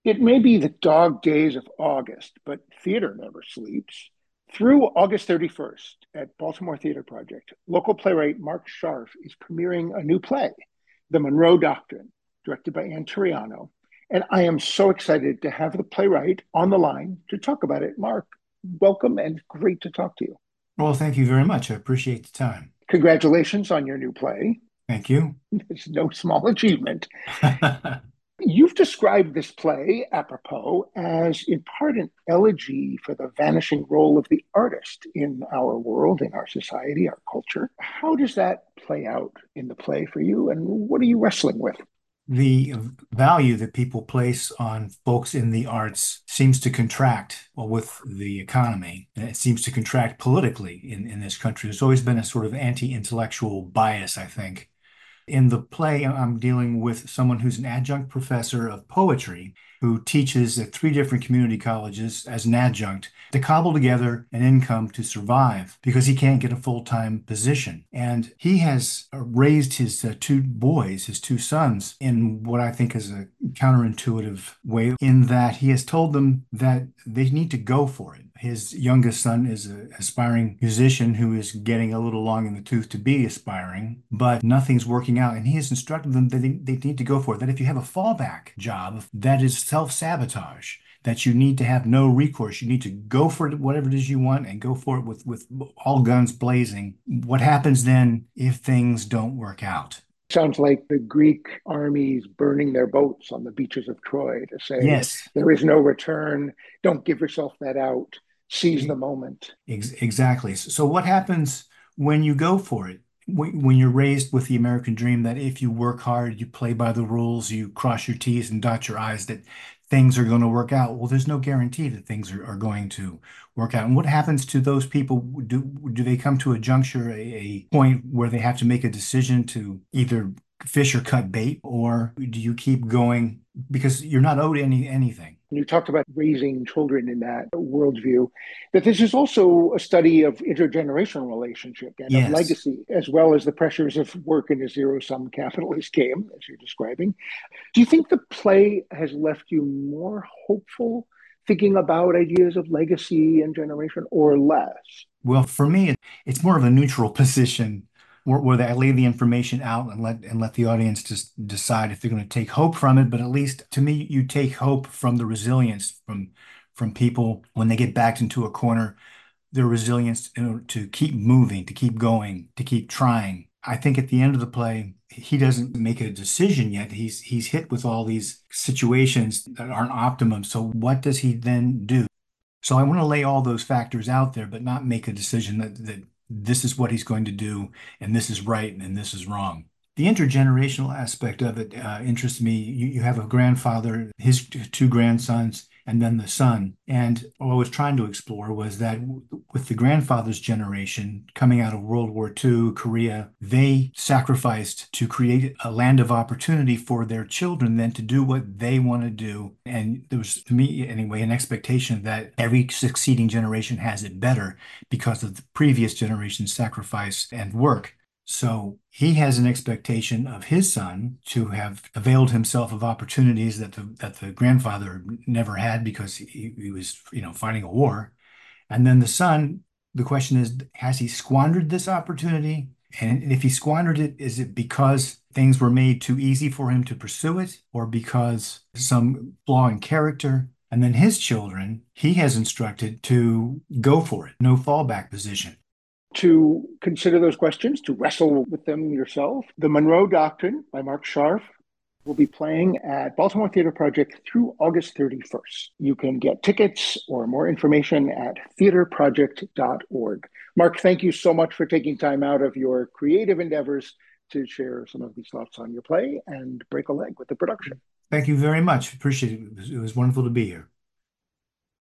It may be the dog days of August, but theater never sleeps. Through August 31st at Baltimore Theater Project, local playwright Mark Scharf is premiering a new play, The Monroe Doctrine, directed by Ann Turiano. And I am so excited to have the playwright on the line to talk about it. Mark, welcome and great to talk to you. Well, thank you very much. I appreciate the time. Congratulations on your new play. Thank you. It's no small achievement. You've described this play, apropos, as in part an elegy for the vanishing role of the artist in our world, in our society, our culture. How does that play out in the play for you, and what are you wrestling with? The value that people place on folks in the arts seems to contract with the economy, and it seems to contract politically in this country. There's always been a sort of anti-intellectual bias, I think. In the play, I'm dealing with someone who's an adjunct professor of poetry who teaches at three different community colleges as an adjunct to cobble together an income to survive because he can't get a full-time position. And he has raised his two boys, his two sons, in what I think is a counterintuitive way, in that he has told them that they need to go for it. His youngest son is an aspiring musician who is getting a little long in the tooth to be aspiring, but nothing's working out. And he has instructed them that they need to go for it. That if you have a fallback job, that is self-sabotage, that you need to have no recourse. You need to go for whatever it is you want and go for it with all guns blazing. What happens then if things don't work out? Sounds like the Greek armies burning their boats on the beaches of Troy to say, Yes, there is no return, don't give yourself that out, seize the moment. exactly. So what happens when you go for it? When you're raised with the American dream that if you work hard, you play by the rules, you cross your T's and dot your I's, that things are going to work out. Well, there's no guarantee that things are going to work out. And what happens to those people? Do they come to a juncture, a point where they have to make a decision to either fish or cut bait, or do you keep going because you're not owed anything? You talked about raising children in that worldview, that this is also a study of intergenerational relationship and of Yes. legacy, as well as the pressures of work in a zero sum capitalist game, as you're describing. Do you think the play has left you more hopeful thinking about ideas of legacy and generation or less? Well, for me, it's more of a neutral position where I lay the information out and let the audience just decide if they're going to take hope from it. But at least to me, you take hope from the resilience from people when they get backed into a corner, their resilience, to keep moving, to keep going, to keep trying. I think at the end of the play, he doesn't make a decision yet. He's hit with all these situations that aren't optimum. So what does he then do? So I want to lay all those factors out there, but not make a decision that this is what he's going to do, and this is right, and this is wrong. The intergenerational aspect of it interests me. You have a grandfather, his two grandsons, and then the son. And what I was trying to explore was that with the grandfather's generation coming out of World War II, Korea, they sacrificed to create a land of opportunity for their children then to do what they want to do. And there was, to me anyway, an expectation that every succeeding generation has it better because of the previous generation's sacrifice and work. So he has an expectation of his son to have availed himself of opportunities that the grandfather never had because he was, fighting a war. And then the son, the question is, has he squandered this opportunity? And if he squandered it, is it because things were made too easy for him to pursue it, or because some flaw in character? And then his children, he has instructed to go for it, no fallback position. To consider those questions, to wrestle with them yourself, The Monroe Doctrine by Mark Scharf will be playing at Baltimore Theater Project through August 31st. You can get tickets or more information at theaterproject.org. Mark, thank you so much for taking time out of your creative endeavors to share some of these thoughts on your play and break a leg with the production. Thank you very much. Appreciate it. It was wonderful to be here.